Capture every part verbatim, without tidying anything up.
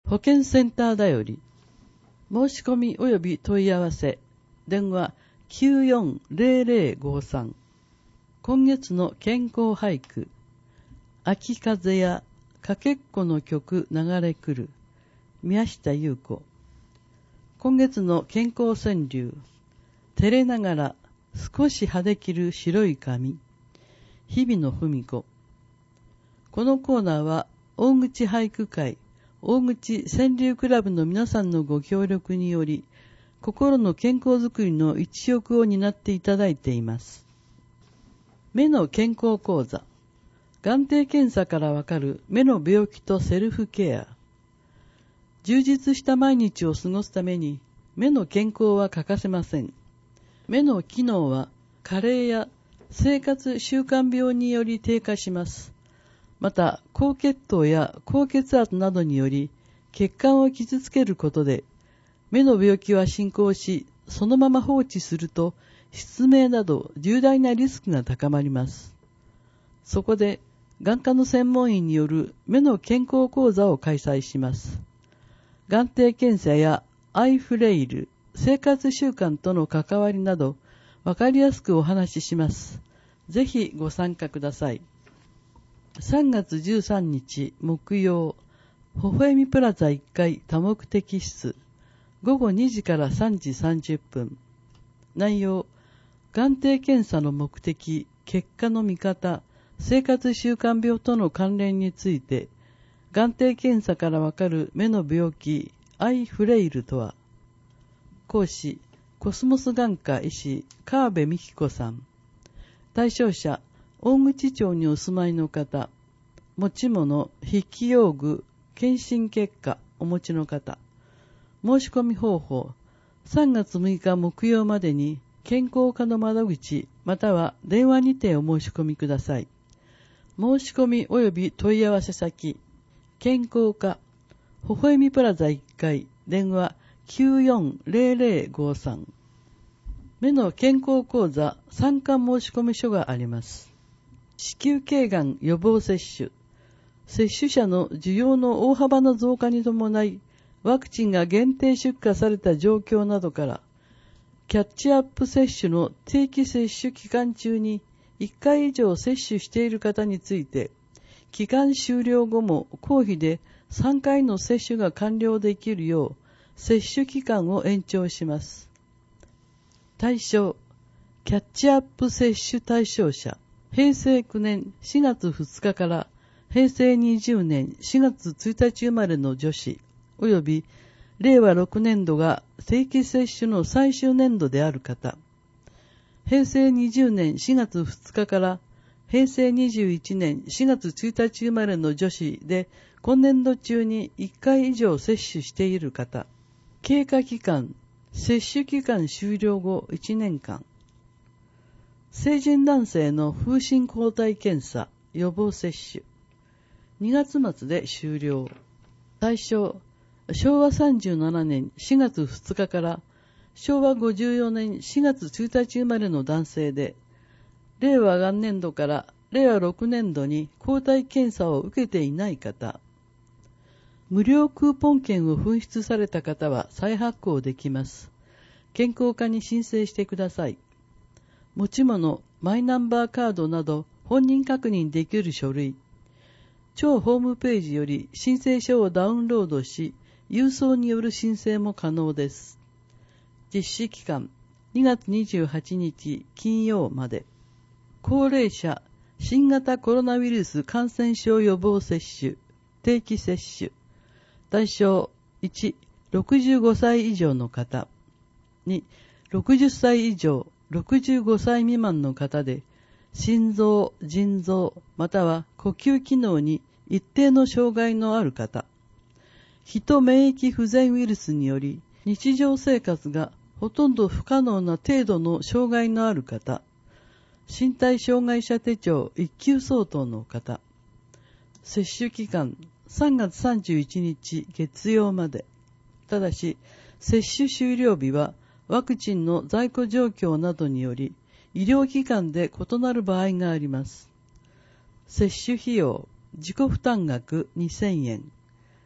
保健センターだより。申し込み及び問い合わせ。電話 きゅうよんゼロゼロごさん。今月の健康俳句。秋風やかけっこの曲流れ来る。宮下優子。今月の健康川柳。照れながら少し派できる白い髪。日々の文子。このコーナーは大口俳句会大口川柳クラブの皆さんのご協力により心の健康づくりの一翼を担っていただいています。目の健康講座。眼底検査からわかる目の病気とセルフケア。充実した毎日を過ごすために目の健康は欠かせません。目の機能は加齢や生活習慣病により低下します。また高血糖や高血圧などにより血管を傷つけることで目の病気は進行し、そのまま放置すると失明など重大なリスクが高まります。そこで眼科の専門医による目の健康講座を開催します。眼底検査やアイフレイル、生活習慣との関わりなどわかりやすくお話しします。ぜひご参加ください。さんがつじゅうさんにち木曜、微笑みプラザいっかい多目的室、ごごにじからさんじさんじゅっぷん。内容、眼底検査の目的、結果の見方、生活習慣病との関連について、眼底検査からわかる目の病気、アイフレイルとは。講師、コスモス眼科医師、川辺美希子さん。対象者、大口町にお住まいの方、持ち物、筆記用具、検診結果お持ちの方。申し込み方法、さんがつむいか木曜までに健康課の窓口または電話にてお申し込みください。申し込み及び問い合わせ先、健康課、微笑みプラザいっかい、電話 きゅうよんゼロゼロごさん。目の健康講座参加申し込み書があります。子宮頸がん予防接種。接種者の需要の大幅な増加に伴い、ワクチンが限定出荷された状況などから、キャッチアップ接種の定期接種期間中にいっかい以上接種している方について、期間終了後も公費でさんかいの接種が完了できるよう、接種期間を延長します。対象、キャッチアップ接種対象者、へいせいきゅうねんしがつふつかからへいせいにじゅうねんしがつついたち生まれの女子、およびれいわろくねんどが定期接種の最終年度である方、へいせいにじゅうねんしがつふつかからへいせいにじゅういちねんしがつついたち生まれの女子で今年度中にいっかい以上接種している方、経過期間、接種期間終了後いちねんかん、成人男性の風疹抗体検査予防接種、にがつまつで終了。対象、しょうわさんじゅうななねんしがつふつかからしょうわごじゅうよねんしがつついたち生まれの男性で、令和元年度から令和ろくねんどに抗体検査を受けていない方、無料クーポン券を紛失された方は再発行できます。健康課に申請してください。持ち物、マイナンバーカードなど本人確認できる書類、庁ホームページより申請書をダウンロードし、郵送による申請も可能です。実施期間、にがつにじゅうはちにち金曜まで。高齢者、新型コロナウイルス感染症予防接種、定期接種。対象、いち、ろくじゅうごさい以上の方。に、ろくじゅっさい以上、ろくじゅうごさい未満の方で、心臓、腎臓、または呼吸機能に一定の障害のある方。ヒト免疫不全ウイルスにより日常生活がほとんど不可能な程度の障害のある方。身体障害者手帳いっきゅう相当の方。接種期間さんがつさんじゅういちにち月曜まで。ただし、接種終了日はワクチンの在庫状況などにより医療機関で異なる場合があります。接種費用、自己負担額にせんえん。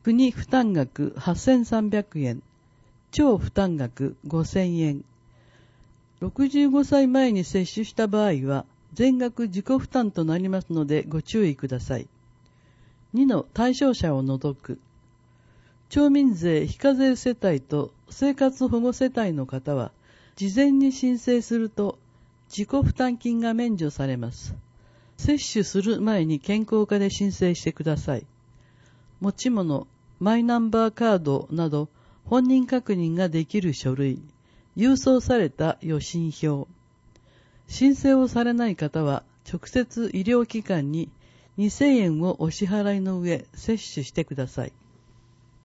国負担額はっせんさんびゃくえん、超負担額ごせんえん。ろくじゅうごさいまえに接種した場合は、全額自己負担となりますのでご注意ください。にの対象者を除く。町民税非課税世帯と生活保護世帯の方は、事前に申請すると自己負担金が免除されます。接種する前に健康課で申請してください。持ち物、マイナンバーカードなど本人確認ができる書類、郵送された予診票。申請をされない方は直接医療機関ににせんえんをお支払いの上接種してください。